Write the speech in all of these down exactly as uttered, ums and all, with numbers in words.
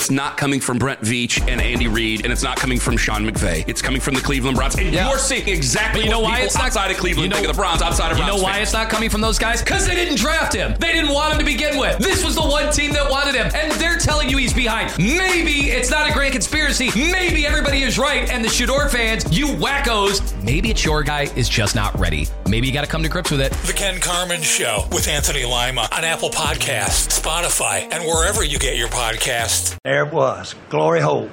it's not coming from Brent Veach and Andy Reid, and it's not coming from Sean McVay. It's coming from the Cleveland Browns. And yeah. you're seeing exactly but you know what why people it's not, outside of Cleveland you know, think of the Browns, outside of You Browns know why fans. it's not coming from those guys? Because they didn't draft him. They didn't want him to begin with. This was the one team that wanted him, and they're telling you he's behind. Maybe it's not a grand conspiracy. Maybe everybody is right, and the Shador fans, you wackos, maybe it's your guy is just not ready. Maybe you got to come to grips with it. The Ken Carman Show with Anthony Lima on Apple Podcasts, Spotify, and wherever you get your podcasts. There it was. Glory hole.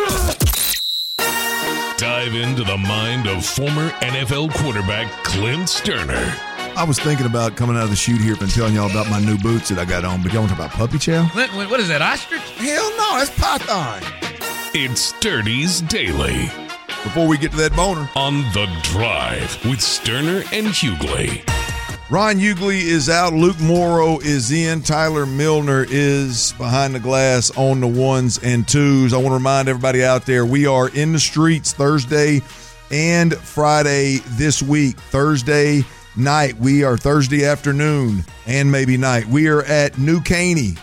Dive into the mind of former N F L quarterback Clint Sterner. I was thinking about coming out of the chute here and telling y'all about my new boots that I got on, but y'all want to talk about puppy chow? What, what is that, ostrich? Hell no, that's python. It's Sturdy's Daily. Before we get to that boner. On The Drive with Sterner and Hughley. Ron Hughley is out. Luke Morrow is in. Tyler Milner is behind the glass on the ones and twos. I want to remind everybody out there, we are in the streets Thursday and Friday this week. Thursday night, we are Thursday afternoon and maybe night. We are at New Caney,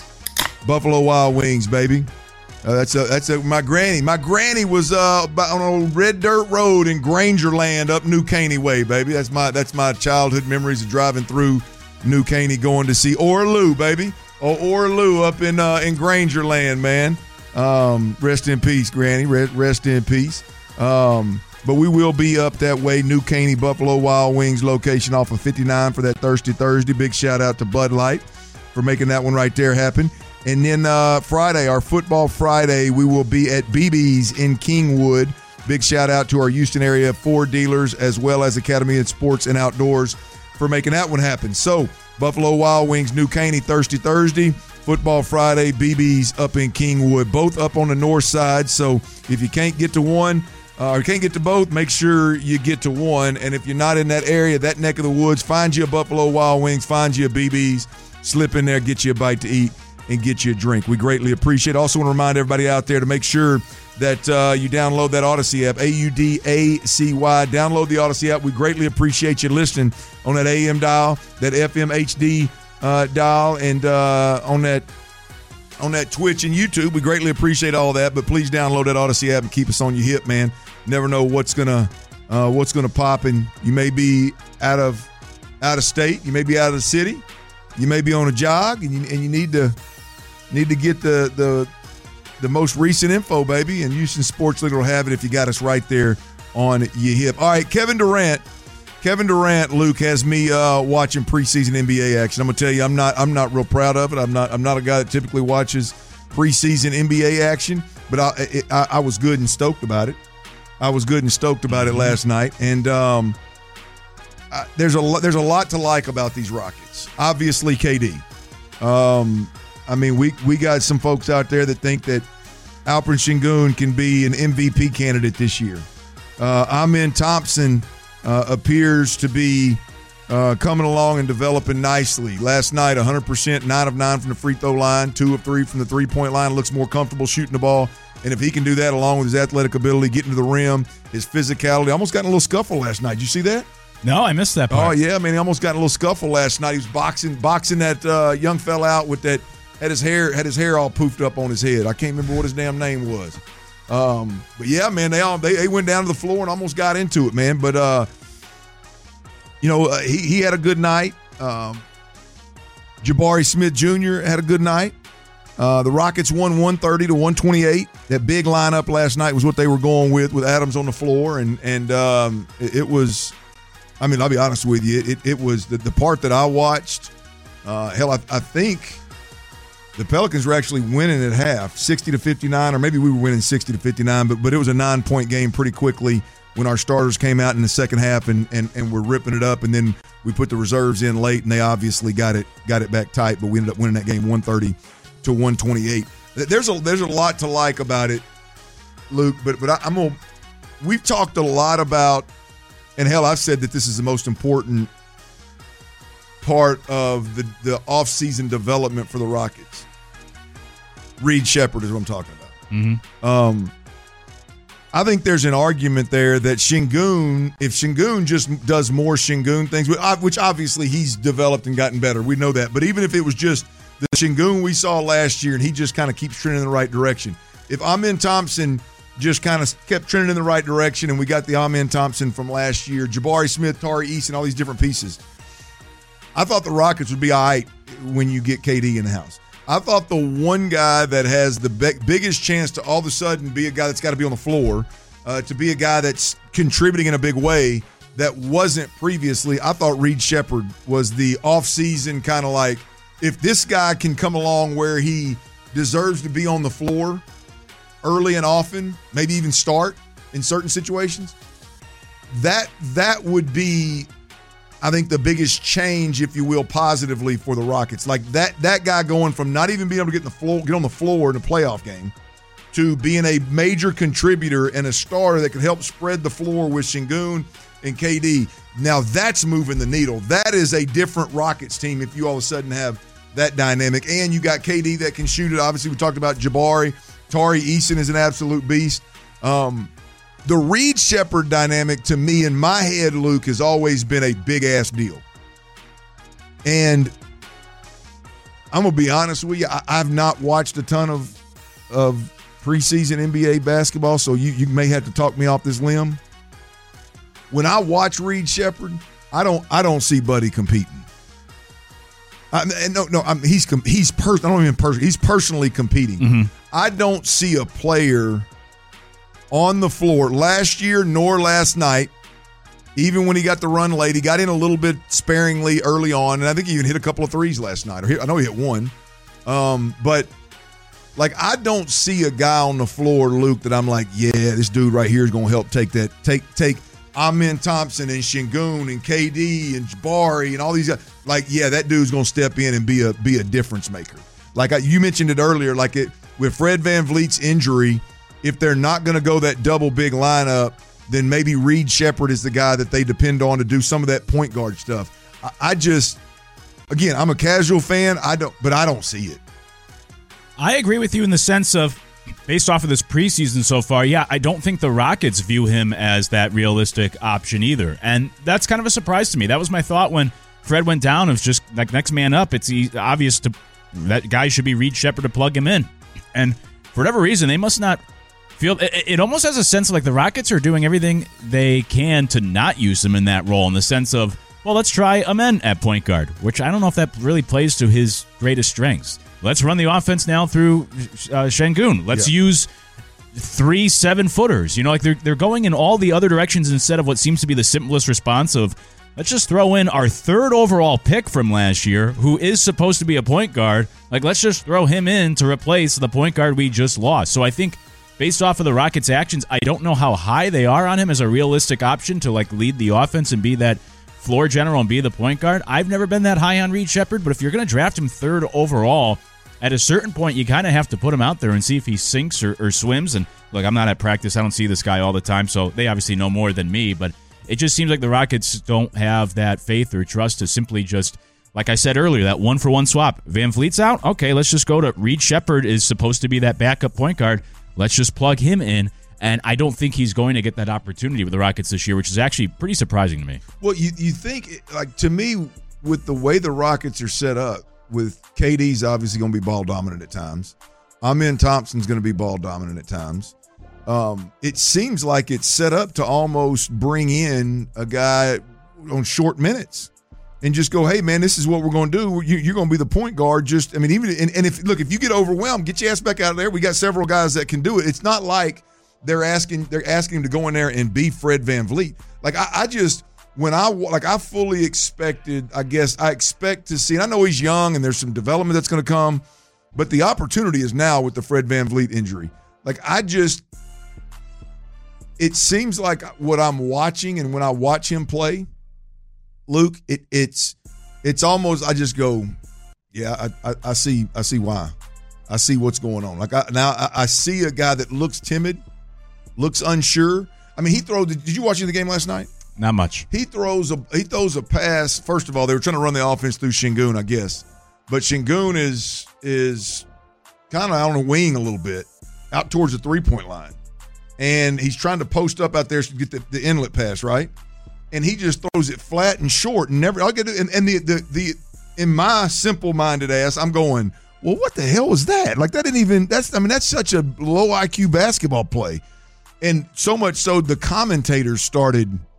Buffalo Wild Wings, baby. Uh, that's a, that's a, my granny. My granny was uh, on a red dirt road in Grangerland up New Caney way, baby. That's my that's my childhood memories of driving through New Caney, going to see Orlou, baby. Oh, Orlou up in uh, in Grangerland, man. Um, rest in peace, Granny. Rest, rest in peace. Um, but we will be up that way, New Caney, Buffalo Wild Wings location off of fifty-nine for that Thirsty Thursday. Big shout out to Bud Light for making that one right there happen. And then uh, Friday, our Football Friday, we will be at B B's in Kingwood. Big shout out to our Houston area Ford dealers as well as Academy of Sports and Outdoors for making that one happen. So, Buffalo Wild Wings, New Caney, Thirsty Thursday. Football Friday, B B's up in Kingwood. Both up on the north side. So, if you can't get to one uh, or can't get to both, make sure you get to one. And if you're not in that area, that neck of the woods, find you a Buffalo Wild Wings, find you a B B's, slip in there, get you a bite to eat, and get you a drink. We greatly appreciate it. Also want to remind everybody out there to make sure that uh, you download that Odyssey app, A U D A C Y. Download the Odyssey app. We greatly appreciate you listening on that A M dial, that F M H D uh, dial, and uh, on that on that Twitch and YouTube. We greatly appreciate all that, but please download that Odyssey app and keep us on your hip, man. Never know what's gonna uh, what's gonna pop, and you may be out of out of state, you may be out of the city, you may be on a jog, and you, and you need to. Need to get the, the the most recent info, baby, and Houston Sports League will have it if you got us right there on your hip. All right, Kevin Durant. Kevin Durant, Luke, has me uh, watching preseason N B A action. I'm gonna tell you, I'm not I'm not real proud of it. I'm not I'm not a guy that typically watches preseason N B A action, but I it, I, I was good and stoked about it. I was good and stoked about it last night, and um, I, there's a there's a lot to like about these Rockets. Obviously, K D. Um, I mean, we we got some folks out there that think that Alperen Sengun can be an M V P candidate this year. Uh, Amen Thompson uh, appears to be uh, coming along and developing nicely. Last night, one hundred percent, nine of nine from the free throw line, two of three from the three-point line. Looks more comfortable shooting the ball. And if he can do that along with his athletic ability, getting to the rim, his physicality, almost got in a little scuffle last night. Did you see that? No, I missed that part. Oh, yeah, man, he almost got in a little scuffle last night. He was boxing boxing that uh, young fella out with that, had his hair had his hair all poofed up on his head. I can't remember what his damn name was. Um, but, yeah, man, they all they, they went down to the floor and almost got into it, man. But, uh, you know, uh, he, he had a good night. Um, Jabari Smith Junior had a good night. Uh, the Rockets won one thirty to one twenty-eight. That big lineup last night was what they were going with, with Adams on the floor. And, and um, it, it was – I mean, I'll be honest with you. It, it was the, the part that I watched. Uh, hell, I, I think the Pelicans were actually winning at half, sixty to fifty-nine, or maybe we were winning sixty to fifty-nine, but but it was a nine-point game pretty quickly when our starters came out in the second half and, and, and were ripping it up, and then we put the reserves in late, and they obviously got it got it back tight, but we ended up winning that game one thirty to one twenty-eight. There's a there's a lot to like about it, Luke, but but I, I'm gonna. We've talked a lot about. And, hell, I've said that this is the most important part of the, the off-season development for the Rockets. Reed Sheppard is what I'm talking about. Mm-hmm. Um, I think there's an argument there that Sengun, if Sengun just does more Sengun things, which obviously he's developed and gotten better. We know that. But even if it was just the Şengün we saw last year, and he just kind of keeps trending in the right direction. If Amen Thompson just kind of kept trending in the right direction, and we got the Amen Thompson from last year, Jabari Smith, Tari Eason, all these different pieces, I thought the Rockets would be all right when you get K D in the house. I thought the one guy that has the be- biggest chance to all of a sudden be a guy that's got to be on the floor, uh, to be a guy that's contributing in a big way that wasn't previously, I thought Reed Sheppard was the offseason kind of like, if this guy can come along where he deserves to be on the floor early and often, maybe even start in certain situations, that that would be, I think, the biggest change, if you will, positively for the Rockets. Like that that guy going from not even being able to get in the floor, get on the floor in a playoff game, to being a major contributor and a starter that can help spread the floor with Şengün and K D. Now that's moving the needle. That is a different Rockets team if you all of a sudden have that dynamic. And you got K D that can shoot it. Obviously, we talked about Jabari. Tari Eason is an absolute beast. Um, the Reed Sheppard dynamic, to me, in my head, Luke, has always been a big-ass deal. And I'm going to be honest with you, I, I've not watched a ton of, of preseason N B A basketball, so you, you may have to talk me off this limb. When I watch Reed Sheppard, I don't I don't see Buddy competing. I, no, no, I'm, he's he's pers- I don't even personally. He's personally competing. Mm-hmm. I don't see a player on the floor last year nor last night. Even when he got the run late, he got in a little bit sparingly early on, and I think he even hit a couple of threes last night. Or hit, I know he hit one, um, but like I don't see a guy on the floor, Luke, that I'm like, yeah, this dude right here is going to help take that take take. Amen Thompson and Şengün and K D and Jabari and all these guys. Like, yeah, that dude's going to step in and be a be a difference maker. Like I, you mentioned it earlier, like it with Fred VanVleet's injury, if they're not going to go that double big lineup, then maybe Reed Sheppard is the guy that they depend on to do some of that point guard stuff. I, I just, again, I'm a casual fan. I don't, but I don't see it. I agree with you in the sense of, based off of this preseason so far, yeah, I don't think the Rockets view him as that realistic option either. And that's kind of a surprise to me. That was my thought when Fred went down. It was just like next man up. It's obvious to that guy should be Reed Sheppard to plug him in. And for whatever reason, they must not feel it, it almost has a sense of like the Rockets are doing everything they can to not use him in that role, in the sense of, well, let's try Amen at point guard, which I don't know if that really plays to his greatest strengths. Let's run the offense now through uh, Şengün. Let's yeah. use three seven-footers. You know, like they're they're going in all the other directions instead of what seems to be the simplest response of, let's just throw in our third overall pick from last year, who is supposed to be a point guard. Like, let's just throw him in to replace the point guard we just lost. So I think based off of the Rockets' actions, I don't know how high they are on him as a realistic option to, like, lead the offense and be that floor general and be the point guard. I've never been that high on Reed Sheppard, but if you're going to draft him third overall, at a certain point, you kind of have to put him out there and see if he sinks or, or swims. And look, I'm not at practice. I don't see this guy all the time, so they obviously know more than me. But it just seems like the Rockets don't have that faith or trust to simply just, like I said earlier, that one-for-one swap. VanVleet's out? Okay, let's just go to Reed Sheppard is supposed to be that backup point guard. Let's just plug him in. And I don't think he's going to get that opportunity with the Rockets this year, which is actually pretty surprising to me. Well, you, you think, like, to me, with the way the Rockets are set up, with K D's obviously going to be ball dominant at times. Amen Thompson's going to be ball dominant at times. Um, it seems like it's set up to almost bring in a guy on short minutes and just go, hey, man, this is what we're going to do. You, you're going to be the point guard. Just, I mean, even and, and if look, if you get overwhelmed, get your ass back out of there. We got several guys that can do it. It's not like they're asking they're asking him to go in there and be Fred VanVleet. Like I, I just. When I like, I fully expected. I guess I expect to see. And I know he's young, and there's some development that's going to come, but the opportunity is now with the Fred VanVleet injury. Like I just, it seems like what I'm watching, and when I watch him play, Luke, it, it's, it's almost. I just go, yeah, I, I, I see, I see why, I see what's going on. Like I, now, I, I see a guy that looks timid, looks unsure. I mean, he throw. Did you watch the game last night? Not much. He throws a he throws a pass. First of all, they were trying to run the offense through Şengün, I guess. But Şengün is is kind of out on a wing a little bit, out towards the three-point line. And he's trying to post up out there to get the, the inlet pass, right? And he just throws it flat and short and never – and, and the, the the in my simple-minded ass, I'm going, well, what the hell was that? Like, that didn't even – that's I mean, that's such a low I Q basketball play. And so much so the commentators started –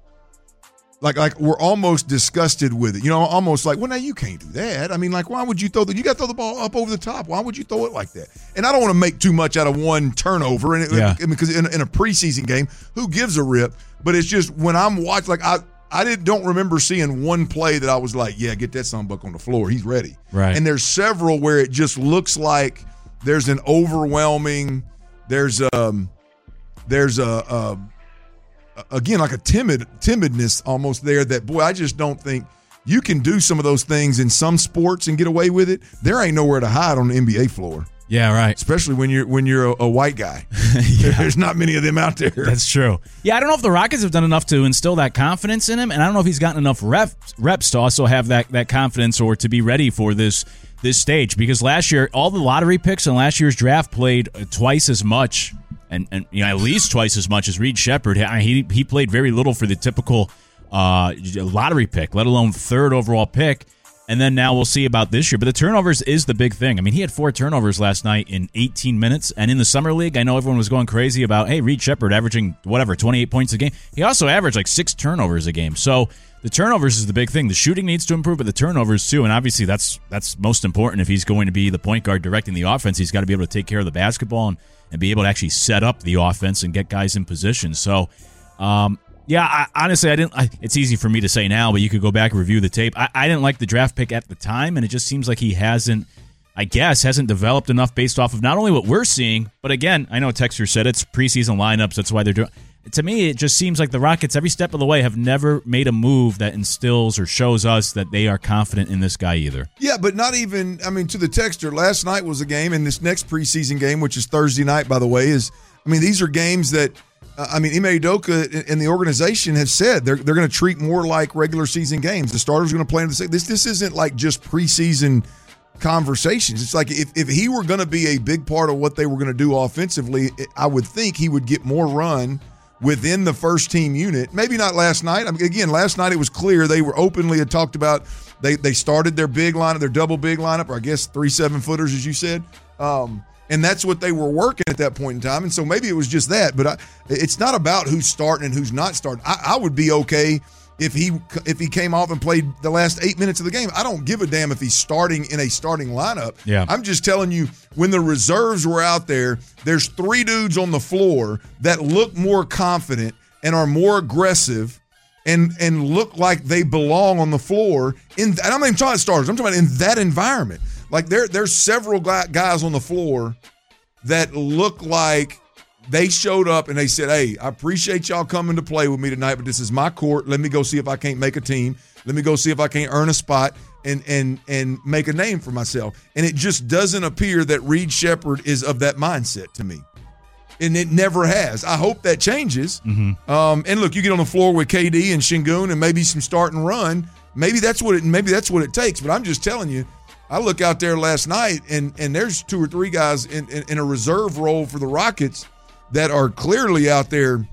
Like, like we're almost disgusted with it. You know, almost like, well, now you can't do that. I mean, like, why would you throw the – you got to throw the ball up over the top. Why would you throw it like that? And I don't want to make too much out of one turnover. And it, yeah. it, because in, in a preseason game, who gives a rip? But it's just when I'm watching – like, I, I did, don't remember seeing one play that I was like, yeah, get that sunbuck on the floor. He's ready. Right. And there's several where it just looks like there's an overwhelming – there's um there's a, a – again, like a timid timidness almost there that, boy, I just don't think you can do some of those things in some sports and get away with it. There ain't nowhere to hide on the N B A floor. Yeah, right. Especially when you're when you're a, a white guy. yeah. There's not many of them out there. That's true. Yeah, I don't know if the Rockets have done enough to instill that confidence in him, and I don't know if he's gotten enough reps, reps to also have that, that confidence or to be ready for this this stage. Because last year, all the lottery picks in last year's draft played twice as much. And, and you know, at least twice as much as Reed Sheppard. He he played very little for the typical uh, lottery pick, let alone third overall pick. And then now we'll see about this year. But the turnovers is the big thing. I mean, he had four turnovers last night in eighteen minutes. And in the summer league, I know everyone was going crazy about, hey, Reed Sheppard averaging, whatever, twenty-eight points a game. He also averaged like six turnovers a game. So the turnovers is the big thing. The shooting needs to improve, but the turnovers too. And obviously that's that's most important if he's going to be the point guard directing the offense. He's got to be able to take care of the basketball and and be able to actually set up the offense and get guys in position. So, um, yeah, I, honestly, I didn't. I, it's easy for me to say now, but you could go back and review the tape. I, I didn't like the draft pick at the time, and it just seems like he hasn't, I guess, hasn't developed enough based off of not only what we're seeing, but again, I know Texter said it's preseason lineups. That's why they're doing. To me, it just seems like the Rockets, every step of the way, have never made a move that instills or shows us that they are confident in this guy either. Yeah, but not even, I mean, to the texter, last night was a game, and this next preseason game, which is Thursday night, by the way, is, I mean, these are games that, uh, I mean, Ime Udoka and the organization have said they're they're going to treat more like regular season games. The starters are going to play in the this. This isn't like just preseason conversations. It's like if, if he were going to be a big part of what they were going to do offensively, I would think he would get more run within the first team unit. Maybe not last night. I mean, again, last night it was clear they were openly had talked about they they started their big lineup, their double big lineup, or I guess three seven footers, as you said. Um, and that's what they were working at that point in time. And so maybe it was just that. But I, it's not about who's starting and who's not starting. I, I would be okay if he if he came off and played the last eight minutes of the game. I don't give a damn if he's starting in a starting lineup. Yeah. I'm just telling you, when the reserves were out there, there's three dudes on the floor that look more confident and are more aggressive and and look like they belong on the floor. In and I'm not even talking about starters. I'm talking about in that environment. Like there there's several guys on the floor that look like they showed up and they said, hey, I appreciate y'all coming to play with me tonight, but this is my court. Let me go see if I can't make a team. Let me go see if I can't earn a spot and and and make a name for myself. And it just doesn't appear that Reed Sheppard is of that mindset to me. And it never has. I hope that changes. Mm-hmm. Um, and look, you get on the floor with K D and Şengün and maybe some start and run. Maybe that's what it maybe that's what it takes. But I'm just telling you, I look out there last night and and there's two or three guys in, in, in a reserve role for the Rockets that are clearly out there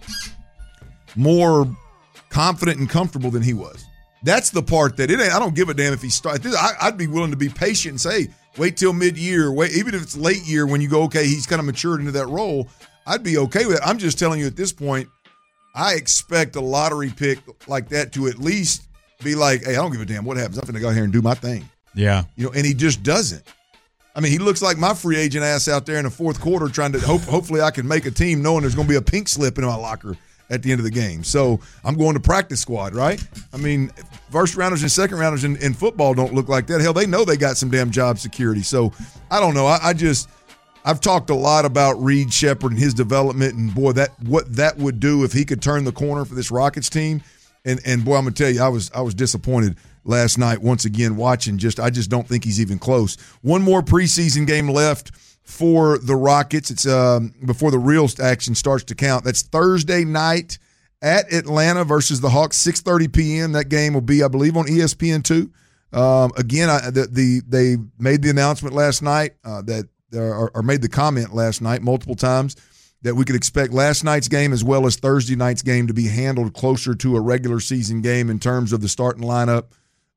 more confident and comfortable than he was. That's the part that it ain't. I don't give a damn if he starts. I'd be willing to be patient and say, wait till mid-year, wait, even if it's late year when you go, okay, he's kind of matured into that role, I'd be okay with it. I'm just telling you at this point, I expect a lottery pick like that to at least be like, hey, I don't give a damn what happens. I'm going to go out here and do my thing. Yeah. You know, and he just doesn't. I mean, he looks like my free agent ass out there in the fourth quarter trying to hope. Hopefully I can make a team knowing there's going to be a pink slip in my locker at the end of the game. So I'm going to practice squad, right? I mean, first rounders and second rounders in, in football don't look like that. Hell, they know they got some damn job security. So I don't know. I, I just I've talked a lot about Reed Sheppard and his development, and boy, that what that would do if he could turn the corner for this Rockets team. And and boy, I'm gonna tell you, I was I was disappointed last night once again watching. Just I just don't think he's even close. One more preseason game left for the Rockets. It's um, before the real action starts to count. That's Thursday night at Atlanta versus the Hawks, six thirty p.m. That game will be, I believe, on E S P N two. Um, again, I, the, the they made the announcement last night uh, that or, or made the comment last night multiple times that we could expect last night's game as well as Thursday night's game to be handled closer to a regular season game in terms of the starting lineup.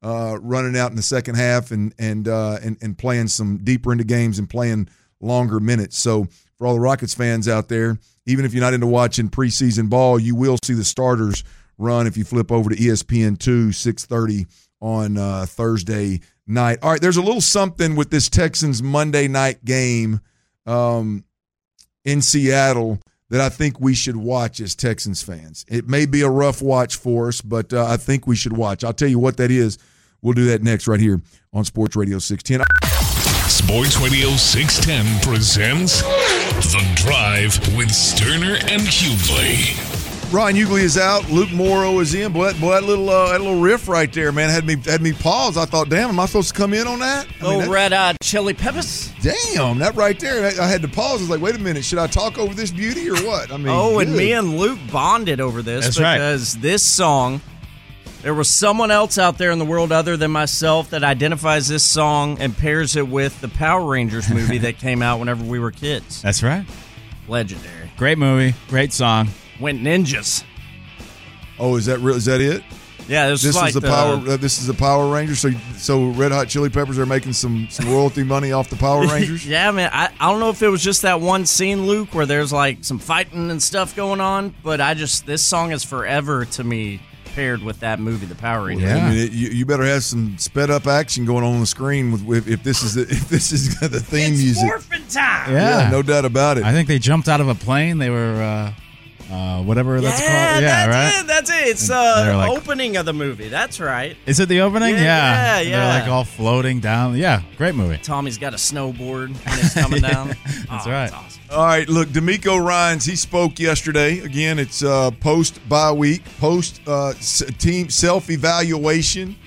uh, running out in the second half and and, uh, and and playing some deeper into games and playing longer minutes. So for all the Rockets fans out there, even if you're not into watching preseason ball, you will see the starters run if you flip over to E S P N two, six thirty on uh, Thursday night. All right, there's a little something with this Texans Monday night game um, in Seattle that I think we should watch as Texans fans. It may be a rough watch for us, but uh, I think we should watch. I'll tell you what that is. We'll do that next right here on Sports Radio six ten. Sports Radio six ten presents The Drive with Sterner and Hughley. Ryan Hughley is out. Luke Morrow is in. Boy, that, boy, that little uh, that little riff right there, man, had me had me pause. I thought, damn, am I supposed to come in on that? I Little mean, that, red hot chili peppers. Damn, that right there. I, I had to pause. I was like, wait a minute, should I talk over this beauty or what? I mean, oh, and good. me and Luke bonded over this That's right. because this song, there was someone else out there in the world other than myself that identifies this song and pairs it with the Power Rangers movie that came out whenever we were kids. That's right. Legendary. Great movie. Great song. Went ninjas. Oh, is that real? Is that it? Yeah, this, This is like is the, the power. Uh, this is the Power Rangers. So, so Red Hot Chili Peppers are making some some royalty money off the Power Rangers. Yeah, man. I, I don't know if it was just that one scene, Luke, where there's like some fighting and stuff going on, but I just this song is forever to me paired with that movie, The Power Rangers. Yeah. I mean, it, you, you better have some sped up action going on on the screen with, with if this is the, if this is the theme It's music. morphin' time. Yeah. Yeah, no doubt about it. I think they jumped out of a plane. They were, uh, uh, whatever that's yeah, called. Yeah, that's right? it. That's it. It's And uh, they're like- opening of the movie. That's right. Is it the opening? Yeah, yeah, And yeah. They're like all floating down. Yeah, great movie. Tommy's got a snowboard and it's coming down. That's Oh, right. That's awesome. All right, look, D'Amico Ryans, he spoke yesterday. Again, it's uh, post bye week, post uh, s- team self evaluation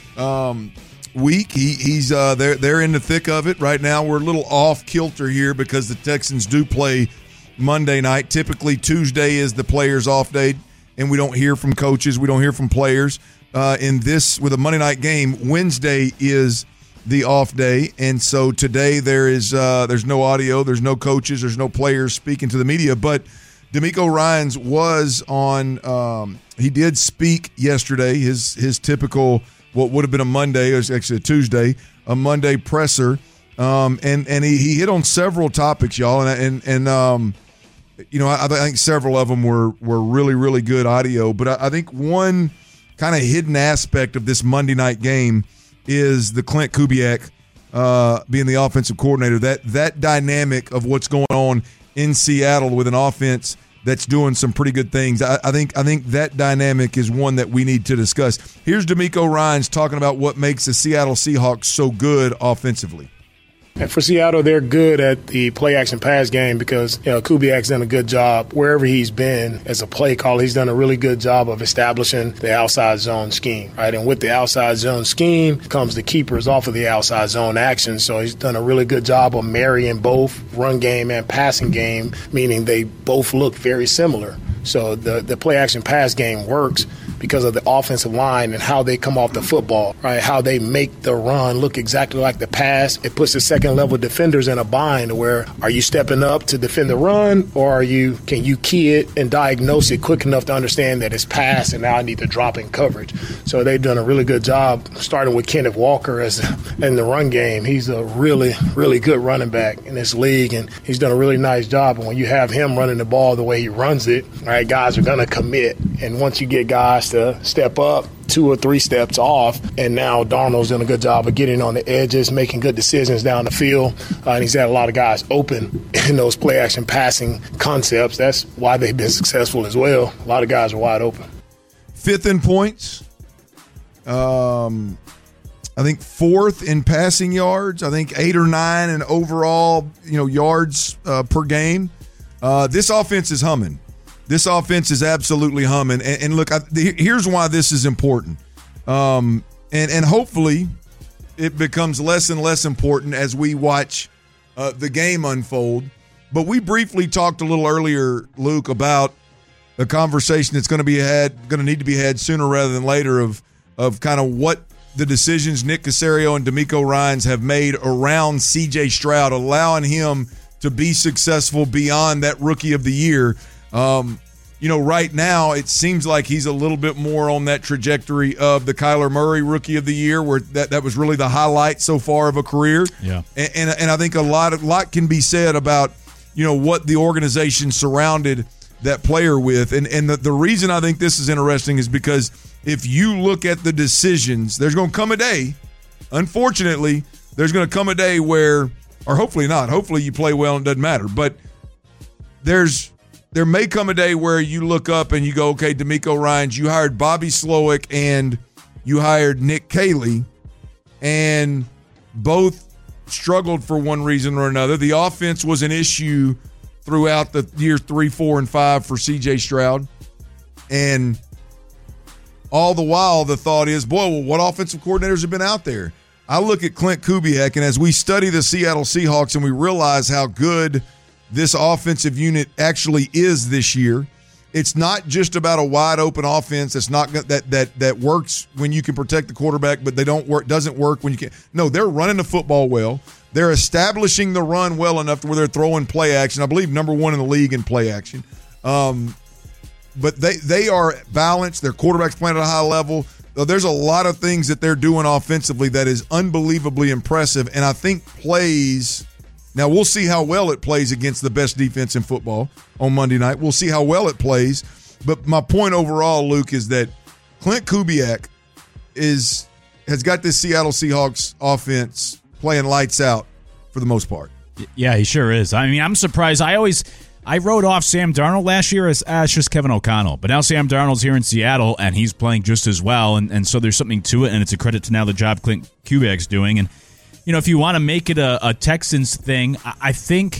um, week. He, he's uh, they're they're in the thick of it right now. We're a little off kilter here because the Texans do play Monday night. Typically, Tuesday is the players' off day, and we don't hear from coaches. We don't hear from players. Uh, in this, with a Monday night game, Wednesday is the off day, and so today there is uh, there's no audio, there's no coaches, there's no players speaking to the media. But D'Amico Ryans was on. Um, he did speak yesterday. His his typical what would have been a Monday, it was actually a Tuesday, a Monday presser, um, and and he, he hit on several topics, y'all, and and and um, you know I, I think several of them were were really really good audio. But I, I think one kind of hidden aspect of this Monday night game is the Clint Kubiak uh, being the offensive coordinator. That that dynamic of what's going on in Seattle with an offense that's doing some pretty good things. I, I think I think that dynamic is one that we need to discuss. Here's D'Amico Ryans talking about what makes the Seattle Seahawks so good offensively. And for Seattle, they're good at the play-action pass game because, you know, Kubiak's done a good job wherever he's been as a play caller. He's done a really good job of establishing the outside zone scheme, right? And with the outside zone scheme comes the keepers off of the outside zone action. So he's done a really good job of marrying both run game and passing game, meaning they both look very similar. So the, the play-action pass game works because of the offensive line and how they come off the football, right? How they make the run look exactly like the pass. It puts the second-level defenders in a bind where are you stepping up to defend the run, or are you can you key it and diagnose it quick enough to understand that it's pass and now I need to drop in coverage. So they've done a really good job starting with Kenneth Walker as in the run game. He's a really, really good running back in this league, and he's done a really nice job. And when you have him running the ball the way he runs it, right, guys are going to commit. And once you get guys to step up two or three steps off, and now Darnold's done a good job of getting on the edges, making good decisions down the field, uh, and he's had a lot of guys open in those play-action passing concepts. That's why they've been successful as well. A lot of guys are wide open. Fifth in points. Um, I think fourth in passing yards. I think eight or nine in overall, you know, yards uh, per game. Uh, this offense is humming. This offense is absolutely humming. And, and look, I, the, here's why this is important. Um, and, and hopefully it becomes less and less important as we watch uh, the game unfold. But we briefly talked a little earlier, Luke, about a conversation that's going to be had, going to need to be had sooner rather than later of of kind of what the decisions Nick Caserio and D'Amico Ryans have made around C J Stroud, allowing him to be successful beyond that rookie of the year. Um, you know, right now it seems like he's a little bit more on that trajectory of the Kyler Murray Rookie of the Year, where that, that was really the highlight so far of a career. Yeah. And, and and I think a lot of lot can be said about, you know, what the organization surrounded that player with. And and the, the reason I think this is interesting is because if you look at the decisions, there's going to come a day, unfortunately, there's going to come a day where, or hopefully not, hopefully you play well and it doesn't matter, but there's there may come a day where you look up and you go, okay, DeMeco Ryans, you hired Bobby Slowick and you hired Nick Caley, and both struggled for one reason or another. The offense was an issue throughout the year three, four, and five for C J Stroud. And all the while, the thought is, boy, well, what offensive coordinators have been out there? I look at Clint Kubiak, and as we study the Seattle Seahawks and we realize how good this offensive unit actually is this year, it's not just about a wide open offense. It's not that that that works when you can protect the quarterback, but they don't work. Doesn't work when you can. No, they're running the football well. They're establishing the run well enough to where they're throwing play action. I believe number one in the league in play action. Um, but they they are balanced. Their quarterback's playing at a high level. There's a lot of things that they're doing offensively that is unbelievably impressive, and I think plays. Now, we'll see how well it plays against the best defense in football on Monday night. We'll see how well it plays. But my point overall, Luke, is that Clint Kubiak is has got this Seattle Seahawks offense playing lights out for the most part. Yeah, he sure is. I mean, I'm surprised. I always I wrote off Sam Darnold last year as ah, it's just Kevin O'Connell. But now Sam Darnold's here in Seattle, and he's playing just as well. And, and so there's something to it, and it's a credit to now the job Clint Kubiak's doing. And you know, if you want to make it a, a Texans thing, I think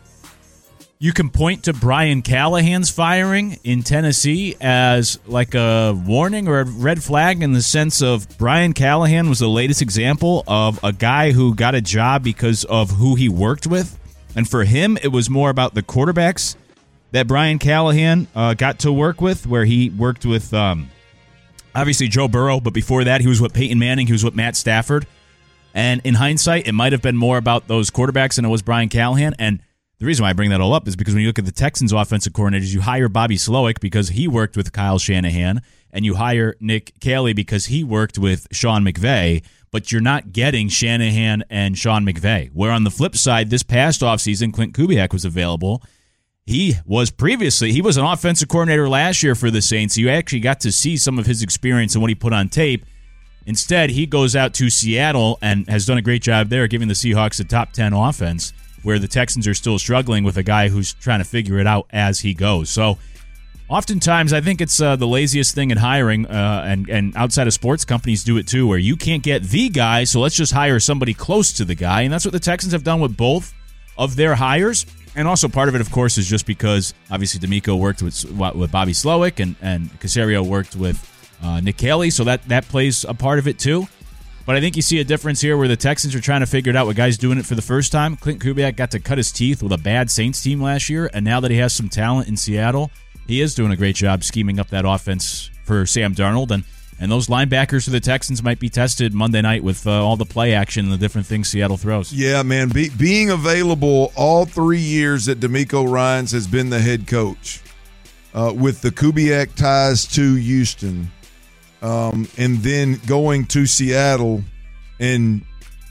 you can point to Brian Callahan's firing in Tennessee as like a warning or a red flag, in the sense of Brian Callahan was the latest example of a guy who got a job because of who he worked with. And for him, it was more about the quarterbacks that Brian Callahan uh, got to work with, where he worked with um, obviously Joe Burrow, but before that, he was with Peyton Manning, he was with Matt Stafford. And in hindsight, it might have been more about those quarterbacks than it was Brian Callahan. And the reason why I bring that all up is because when you look at the Texans' offensive coordinators, you hire Bobby Slowick because he worked with Kyle Shanahan, and you hire Nick Caley because he worked with Sean McVay, but you're not getting Shanahan and Sean McVay. Where on the flip side, this past offseason, Clint Kubiak was available. He was previously, he was an offensive coordinator last year for the Saints. You actually got to see some of his experience and what he put on tape. Instead, he goes out to Seattle and has done a great job there, giving the Seahawks a top ten offense, where the Texans are still struggling with a guy who's trying to figure it out as he goes. So, oftentimes, I think it's uh, the laziest thing in hiring, uh, and, and outside of sports, companies do it too, where you can't get the guy, so let's just hire somebody close to the guy. And that's what the Texans have done with both of their hires. And also part of it, of course, is just because, obviously, DeMeco worked with, with Bobby Slowick, and, and Caserio worked with Uh, Nick Caley, so that, that plays a part of it too. But I think you see a difference here where the Texans are trying to figure it out with guys doing it for the first time. Clint Kubiak got to cut his teeth with a bad Saints team last year, and now that he has some talent in Seattle, he is doing a great job scheming up that offense for Sam Darnold. And, and those linebackers for the Texans might be tested Monday night with uh, all the play action and the different things Seattle throws. Yeah, man. Be, being available all three years that DeMeco Ryans has been the head coach, uh, with the Kubiak ties to Houston, Um, and then going to Seattle, and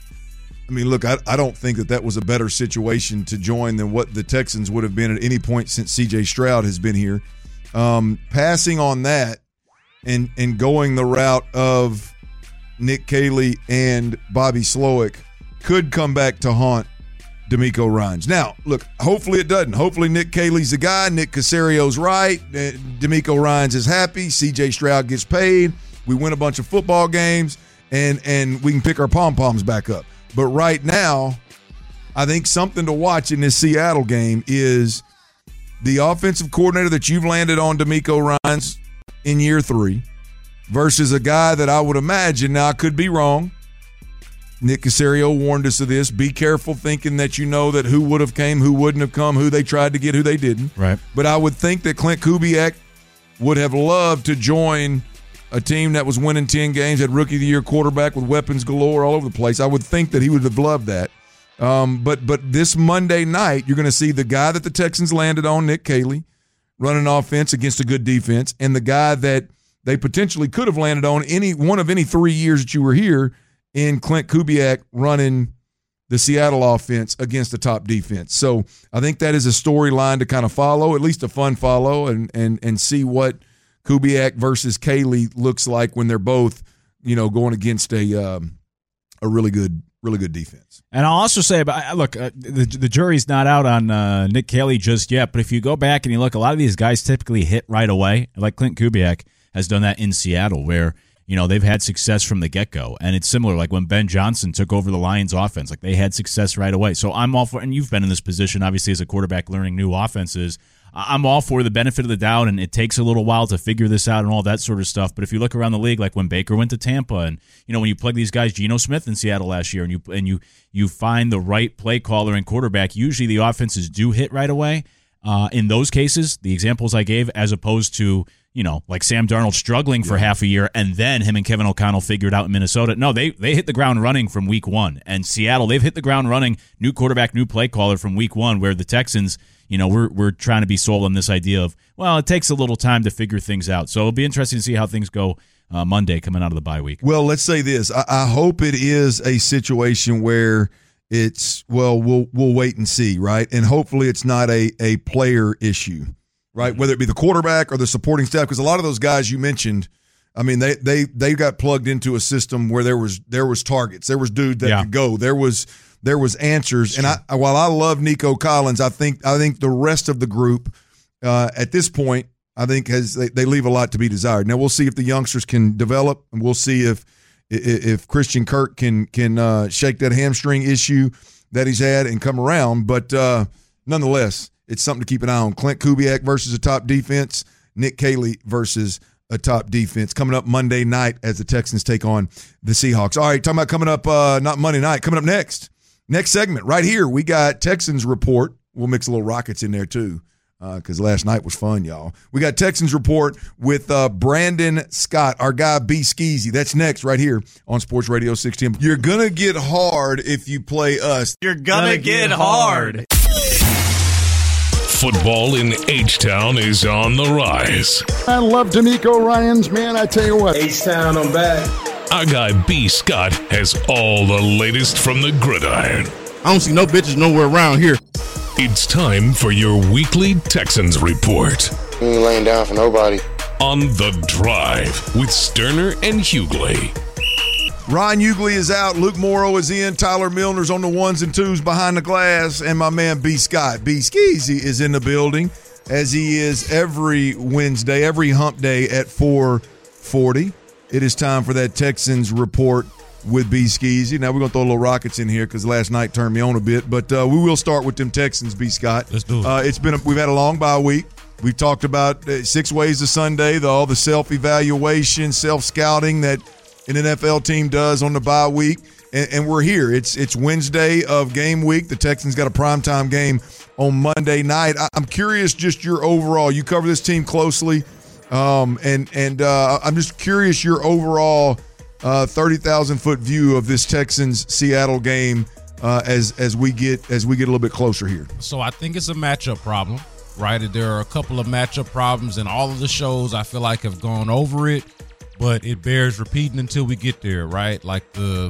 I mean, look, I, I don't think that that was a better situation to join than what the Texans would have been at any point since C J Stroud has been here. Um, passing on that and and going the route of Nick Caley and Bobby Slowick could come back to haunt DeMeco Ryans. Now, look, hopefully it doesn't. Hopefully Nick Caley's the guy. Nick Caserio's right. DeMeco Ryans is happy. C J Stroud gets paid. We win a bunch of football games, and, and we can pick our pom-poms back up. But right now, I think something to watch in this Seattle game is the offensive coordinator that you've landed on, DeMeco Ryans, in year three, versus a guy that I would imagine, now I could be wrong, Nick Caserio warned us of this. Be careful thinking that you know that who would have came, who wouldn't have come, who they tried to get, who they didn't. Right. But I would think that Clint Kubiak would have loved to join a team that was winning ten games, had Rookie of the Year quarterback with weapons galore all over the place. I would think that he would have loved that. Um, but but this Monday night, you're going to see the guy that the Texans landed on, Nick Caley, running offense against a good defense, and the guy that they potentially could have landed on any one of any three years that you were here in Klint Kubiak running the Seattle offense against the top defense. So I think that is a storyline to kind of follow, at least a fun follow, and and and see what Kubiak versus Caley looks like when they're both, you know, going against a um, a really good really good defense. And I'll also say, about look, uh, the the jury's not out on uh, Nick Caley just yet, but if you go back and you look, a lot of these guys typically hit right away, like Klint Kubiak has done that in Seattle, where you know they've had success from the get-go. And it's similar, like when Ben Johnson took over the Lions offense, like they had success right away. So I'm all for, and you've been in this position, obviously, as a quarterback learning new offenses, I'm all for the benefit of the doubt, and it takes a little while to figure this out and all that sort of stuff. But if you look around the league, like when Baker went to Tampa, and you know when you plug these guys, Geno Smith in Seattle last year, and you and you you find the right play caller and quarterback, usually the offenses do hit right away. Uh, in those cases, the examples I gave, as opposed to you know like Sam Darnold struggling for half a year and then him and Kevin O'Connell figured out in Minnesota. No, they they hit the ground running from week one, and Seattle, they've hit the ground running, new quarterback, new play caller from week one, where the Texans, you know, we're we're trying to be sold on this idea of, well, it takes a little time to figure things out. So it'll be interesting to see how things go uh, Monday coming out of the bye week. Well, let's say this. I, I hope it is a situation where it's, well, we'll we'll wait and see, right? And hopefully it's not a, a player issue, right? Whether it be the quarterback or the supporting staff, because a lot of those guys you mentioned, I mean, they they they got plugged into a system where there was there was targets, there was dude that yeah. could go, there was there was answers. And I, while I love Nico Collins, I think I think the rest of the group uh, at this point, I think has they, they leave a lot to be desired. Now we'll see if the youngsters can develop, and we'll see if if Christian Kirk can can uh, shake that hamstring issue that he's had and come around. But uh, nonetheless, it's something to keep an eye on. Klint Kubiak versus a top defense, Nick Caley versus a top defense, coming up Monday night as the Texans take on the Seahawks. All right, talking about coming up, uh, not Monday night, coming up next. Next segment right here, we got Texans Report. We'll mix a little Rockets in there too, because uh, last night was fun, y'all. We got Texans Report with uh, Brandon Scott, our guy B. Skeezy. That's next right here on Sports Radio six ten. You're going to get hard if you play us. You're going to get, get hard. Football in H-Town is on the rise. I love D'Amico Ryans, man. I tell you what. H-Town, I'm back. Our guy B. Scott has all the latest from the gridiron. I don't see no bitches nowhere around here. It's time for your weekly Texans Report. You ain't laying down for nobody. On The Drive with Sterner and Hughley. Ryan Hughley is out. Luke Morrow is in. Tyler Milner's on the ones and twos behind the glass. And my man B. Scott, B. Skeezy, is in the building, as he is every Wednesday, every hump day at four forty. It is time for that Texans Report with B. Skeezy. Now, we're going to throw a little Rockets in here because last night turned me on a bit. But uh, we will start with them Texans, B. Scott. Let's do it. Uh, it's been a, we've had a long bye week. We've talked about uh, six ways to Sunday, the, all the self-evaluation, self-scouting that an N F L team does on the bye week. And, and we're here. It's it's Wednesday of game week. The Texans got a primetime game on Monday night. I, I'm curious just your overall. You cover this team closely. Um, and and uh, I'm just curious your overall uh, thirty thousand foot view of this Texans Seattle game uh, as as we get as we get a little bit closer here. So I think it's a matchup problem, right? There are a couple of matchup problems, and all of the shows I feel like have gone over it, but it bears repeating until we get there, right? Like the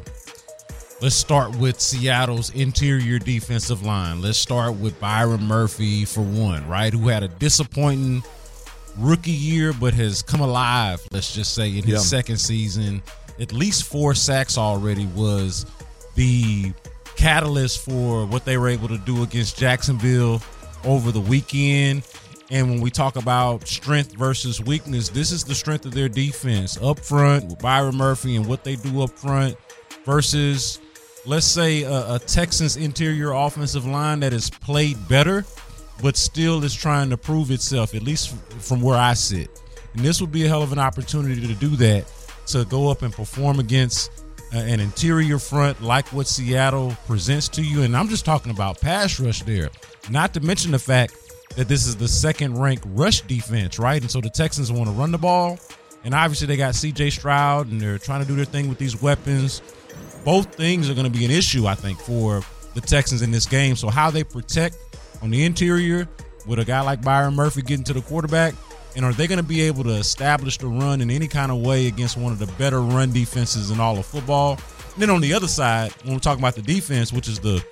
let's start with Seattle's interior defensive line. Let's start with Byron Murphy for one, right? Who had a disappointing rookie year, but has come alive, let's just say, in his yeah. second season. At least four sacks already was the catalyst for what they were able to do against Jacksonville over the weekend. And when we talk about strength versus weakness, this is the strength of their defense up front with Byron Murphy and what they do up front versus, let's say, a, a Texans interior offensive line that has played better but still is trying to prove itself, at least from where I sit. And this would be a hell of an opportunity to do that, to go up and perform against uh, an interior front like what Seattle presents to you. And I'm just talking about pass rush there, not to mention the fact that this is the second-ranked rush defense, right? And so the Texans want to run the ball, and obviously they got C J Stroud, and they're trying to do their thing with these weapons. Both things are going to be an issue, I think, for the Texans in this game. So how they protect on the interior with a guy like Byron Murphy getting to the quarterback? And are they going to be able to establish the run in any kind of way against one of the better run defenses in all of football? And then on the other side, when we're talking about the defense, which is the,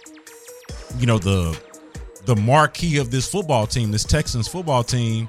you know, the the marquee of this football team, this Texans football team,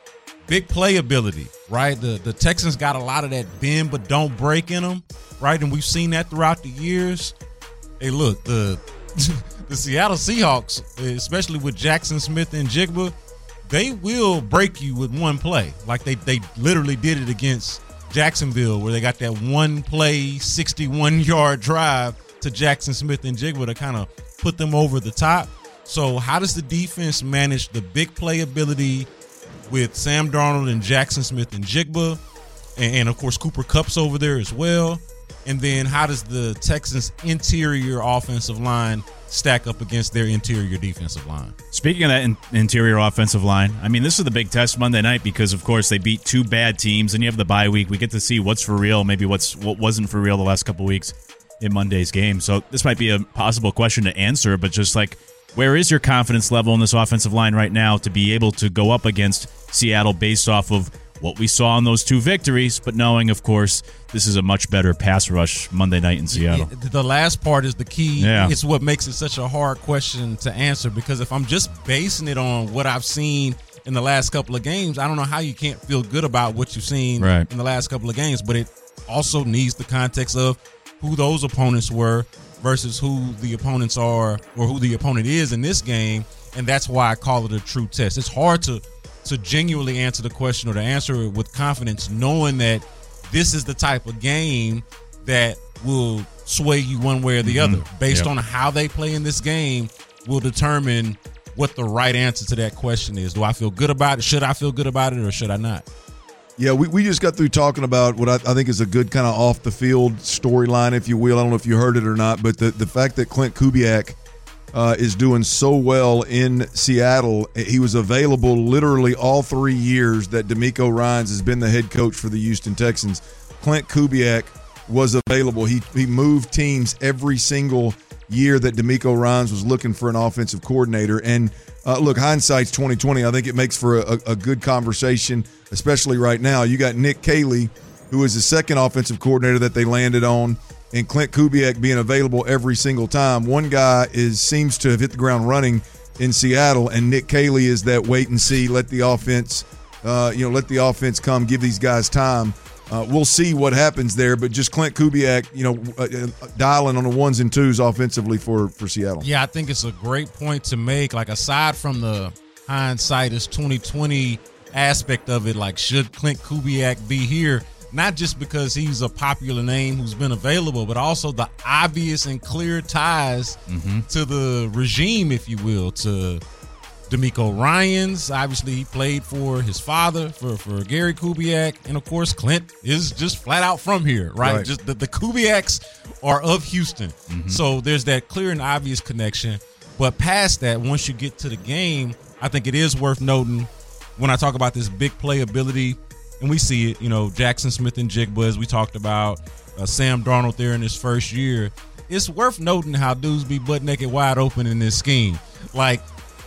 big playability, right? The the Texans got a lot of that bend but don't break in them, right? And we've seen that throughout the years. Hey, look, the the Seattle Seahawks, especially with Jackson Smith and Jigba, they will break you with one play. Like they they literally did it against Jacksonville, where they got that one play, sixty-one yard drive to Jackson Smith and Jigba to kind of put them over the top. So how does the defense manage the big playability with Sam Darnold and Jackson Smith and Jigba, and, and of course Cooper Kupp's over there as well? And then how does the Texans' interior offensive line stack up against their interior defensive line? Speaking of that in- interior offensive line, I mean, this is the big test Monday night because, of course, they beat two bad teams, and you have the bye week. We get to see what's for real, maybe what's what wasn't for real the last couple weeks in Monday's game. So this might be a possible question to answer, but just like, where is your confidence level in this offensive line right now to be able to go up against Seattle based off of what we saw in those two victories, but knowing, of course, this is a much better pass rush Monday night in Seattle? The last part is the key. Yeah. It's what makes it such a hard question to answer, because if I'm just basing it on what I've seen in the last couple of games, I don't know how you can't feel good about what you've seen right. in the last couple of games, but it also needs the context of who those opponents were versus who the opponents are or who the opponent is in this game, and that's why I call it a true test. It's hard to to genuinely answer the question or to answer it with confidence, knowing that this is the type of game that will sway you one way or the mm-hmm. other. Based yep. on how they play in this game will determine what the right answer to that question is. Do I feel good about it? Should I feel good about it, or should I not? Yeah, we, we just got through talking about what I, I think is a good kind of off-the-field storyline, if you will. I don't know if you heard it or not, but the, the fact that Clint Kubiak Uh, is doing so well in Seattle. He was available literally all three years that DeMeco Ryans has been the head coach for the Houston Texans. Clint Kubiak was available. He he moved teams every single year that DeMeco Ryans was looking for an offensive coordinator. And uh, look, hindsight's twenty twenty. I think it makes for a, a good conversation, especially right now. You got Nick Caley, who is the second offensive coordinator that they landed on, and Clint Kubiak being available every single time. One guy is seems to have hit the ground running in Seattle, and Nick Caley is that wait and see, let the offense, uh, you know, let the offense come, give these guys time. Uh, we'll see what happens there, but just Clint Kubiak, you know, uh, dialing on the ones and twos offensively for for Seattle. Yeah, I think it's a great point to make. Like, aside from the hindsight is twenty twenty aspect of it, like, should Clint Kubiak be here? Not just because he's a popular name who's been available, but also the obvious and clear ties mm-hmm. to the regime, if you will, to DeMeco Ryans. Obviously, he played for his father, for, for Gary Kubiak. And, of course, Clint is just flat out from here, right? right. Just the, the Kubiaks are of Houston. Mm-hmm. So there's that clear and obvious connection. But past that, once you get to the game, I think it is worth noting when I talk about this big playability. And we see it, you know, Jackson Smith and Jigba, as we talked about, uh, Sam Darnold there in his first year. It's worth noting how dudes be butt naked wide open in this scheme. Like,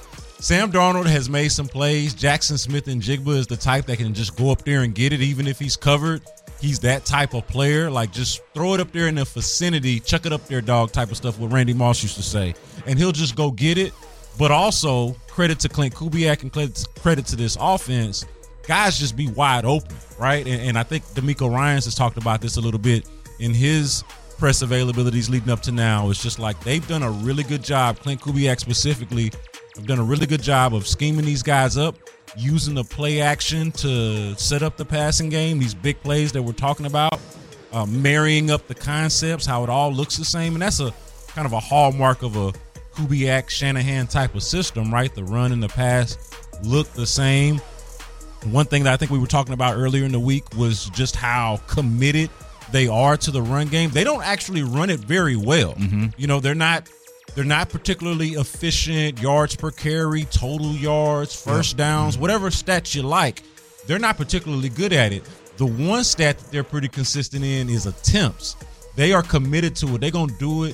Sam Darnold has made some plays. Jackson Smith and Jigba is the type that can just go up there and get it, even if he's covered. He's that type of player. Like, just throw it up there in the vicinity, chuck it up there, dog, type of stuff, what Randy Moss used to say. And he'll just go get it. But also, credit to Clint Kubiak and credit, credit to this offense, guys just be wide open, right? And, and I think DeMeco Ryans has talked about this a little bit in his press availabilities leading up to now. It's just like they've done a really good job, Clint Kubiak specifically, have done a really good job of scheming these guys up, using the play action to set up the passing game, these big plays that we're talking about, uh, marrying up the concepts, how it all looks the same. And that's a kind of a hallmark of a Kubiak, Shanahan type of system, right? The run and the pass look the same. One thing that I think we were talking about earlier in the week was just how committed they are to the run game. They don't actually run it very well. Mm-hmm. You know, they're not they're not particularly efficient, yards per carry, total yards, first yeah. downs, mm-hmm. whatever stats you like. They're not particularly good at it. The one stat that they're pretty consistent in is attempts. They are committed to it. They're going to do it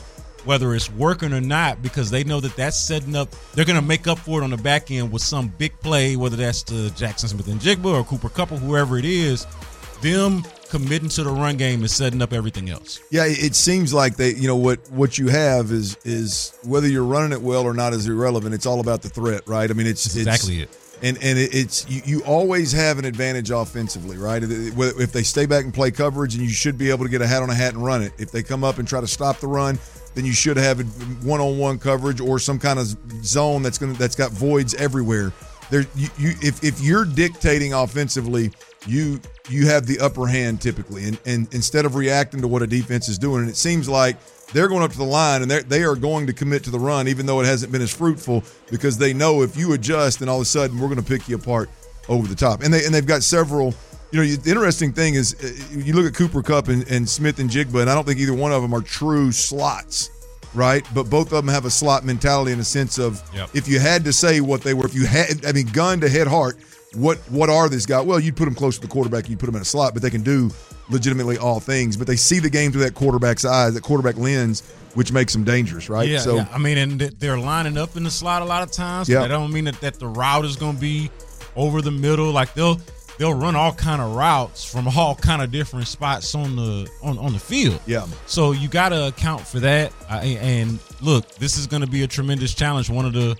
whether it's working or not, because they know that that's setting up. They're going to make up for it on the back end with some big play, whether that's to Jackson Smith-Njigba or Cooper Kupp or whoever it is. Them committing to the run game is setting up everything else. Yeah, it seems like they, you know, what what you have is is whether you're running it well or not is irrelevant. It's all about the threat, right? I mean, it's, That's it's exactly it. And and it, it's you, you always have an advantage offensively, right? If they stay back and play coverage, and you should be able to get a hat on a hat and run it. If they come up and try to stop the run, then you should have one-on-one coverage or some kind of zone that's going that's got voids everywhere. There, you, you if if you're dictating offensively, you you have the upper hand typically, and and instead of reacting to what a defense is doing, and it seems like they're going up to the line and they they are going to commit to the run, even though it hasn't been as fruitful, because they know if you adjust, then all of a sudden we're going to pick you apart over the top. And they and they've got several. You know, the interesting thing is you look at Cooper Kupp and, and Smith-Njigba, and I don't think either one of them are true slots, right? But both of them have a slot mentality in the sense of yep. if you had to say what they were, if you had, I mean, gun to head heart, what what are these guys? Well, you'd put them close to the quarterback, you'd put them in a slot, but they can do legitimately all things. But they see the game through that quarterback's eyes, that quarterback lens, which makes them dangerous, right? Yeah, so, yeah. I mean, and they're lining up in the slot a lot of times. Yeah. That don't mean that, that the route is going to be over the middle. Like they'll they'll run all kind of routes from all kind of different spots on the on, on the field. Yeah. So you got to account for that. Uh, and look, this is going to be a tremendous challenge. One of the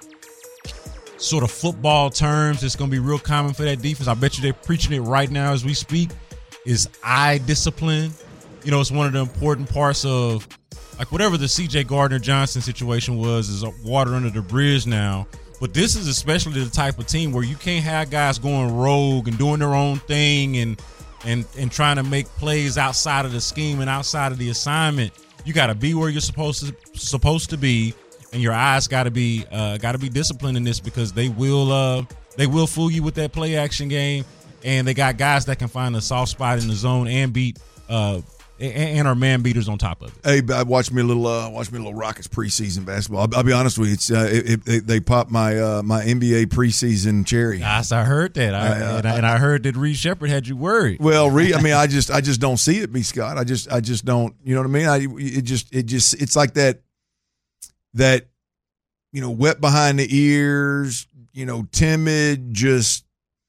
sort of football terms that's going to be real common for that defense, I bet you they're preaching it right now as we speak, is eye discipline. You know, it's one of the important parts of, like, whatever the C J Gardner-Johnson situation was is water under the bridge now. But this is especially the type of team where you can't have guys going rogue and doing their own thing and and and trying to make plays outside of the scheme and outside of the assignment. You got to be where you're supposed to supposed to be, and your eyes got to be uh, got to be disciplined in this, because they will uh, they will fool you with that play action game, and they got guys that can find a soft spot in the zone and beat uh, and are man beaters on top of it. Hey, I watched me a little, uh, watched me a little Rockets preseason basketball. I'll, I'll be honest with you, it's uh, it, it, they popped my uh, my N B A preseason cherry. Yes, I heard that, I, uh, and, I, and I heard that Reed Shepherd had you worried. Well, Reed, I mean, I just I just don't see it, B. Scott. I just I just don't. You know what I mean? I it just it just it's like that that you know, wet behind the ears, you know, timid, just.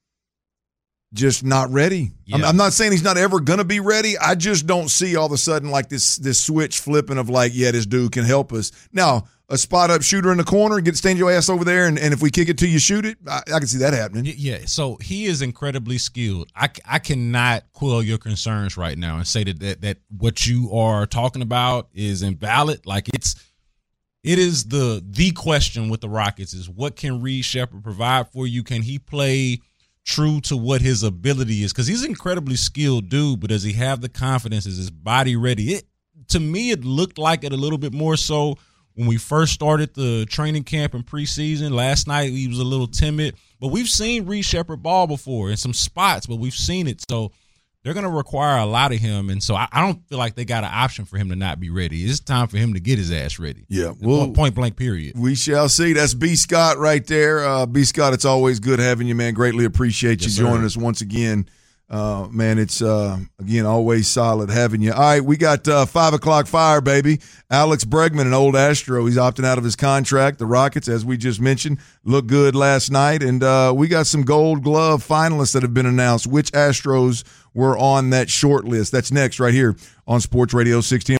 Just not ready. Yeah. I'm, I'm not saying he's not ever going to be ready. I just don't see all of a sudden like this this switch flipping of like, yeah, this dude can help us. Now, a spot up shooter in the corner, get stand your ass over there, and, and if we kick it to you, shoot it. I, I can see that happening. Yeah, so he is incredibly skilled. I, I cannot quell your concerns right now and say that, that that what you are talking about is invalid. Like it's it is the the question with the Rockets is, what can Reed Shepherd provide for you? Can he play true to what his ability is? Because he's an incredibly skilled dude, but does he have the confidence? Is his body ready? It to me, it looked like it a little bit more so when we first started the training camp and preseason. Last night he was a little timid, but we've seen Reed Shepherd ball before in some spots, but we've seen it. So they're going to require a lot of him, and so I, I don't feel like they got an option for him to not be ready. It's time for him to get his ass ready. Yeah, well, point blank, period. We shall see. That's B. Scott right there. Uh, B. Scott, it's always good having you, man. Greatly appreciate you yes, joining sir. us once again. Uh, man, it's, uh, again, always solid having you. All right, we got uh, five o'clock fire, baby. Alex Bregman, an old Astro. He's opting out of his contract. The Rockets, as we just mentioned, looked good last night. And uh, we got some Gold Glove finalists that have been announced. Which Astros were on that short list? That's next right here on Sports Radio sixteen.